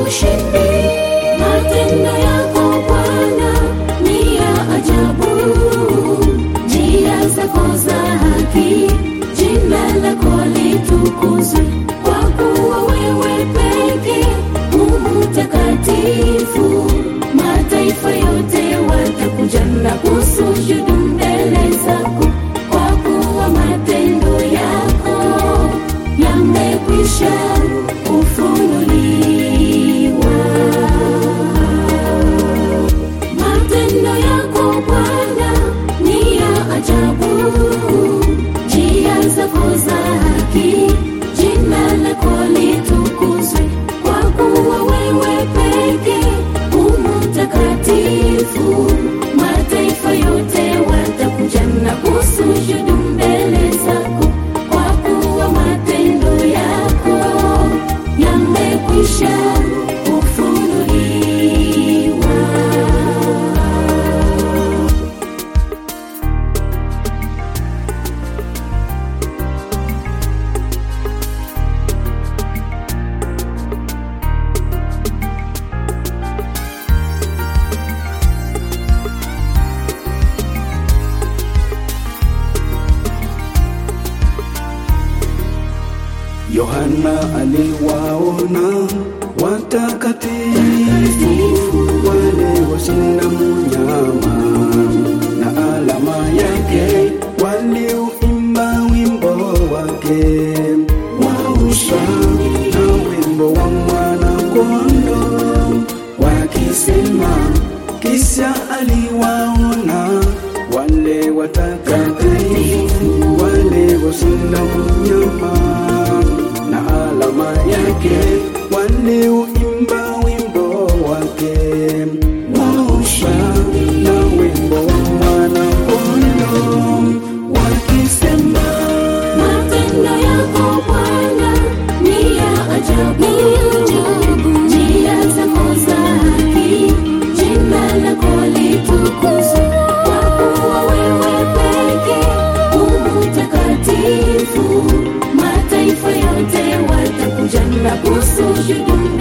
ushindi. Matendo yako Bwana ni ya ajabu, njia zako za haki, jina lako litukuzwe. Kwa kuwa wewe peke mtakatifu, mataifa yote watakuja na kusujudu mbele zako. Kwa kuwa matendo yako yamekwisha kufunuliwa. Matendo yako Bwana ni ya ajabu, njia zako za haki, jina lako litukuzwe. Kwa kuwa wewe peke mtakatifu, mataifa yote watakuja na kusujudu mbele zako. Kwa kuwa matendo yako yamekwisha kufunuliwa. Yohana aliwaona watakatifu wale washinda mnyama na alama yake, waliuimba wimbo wake wa ushindi na wimbo wa mwana-kondoo, wakisema, kisha aliwaona wale watakatifu wale washinda mnyama na alama yake, waliuimba wimbo wake wa ushindi na wimbo wa mwana-kondoo, wakisema, matendo yako Bwana ni ya ajabu, njia zako za haki, jina lako litukuzwe. Kwa kuwa wewe peke mtakatifu, mataifa yote watakuja na kusujudu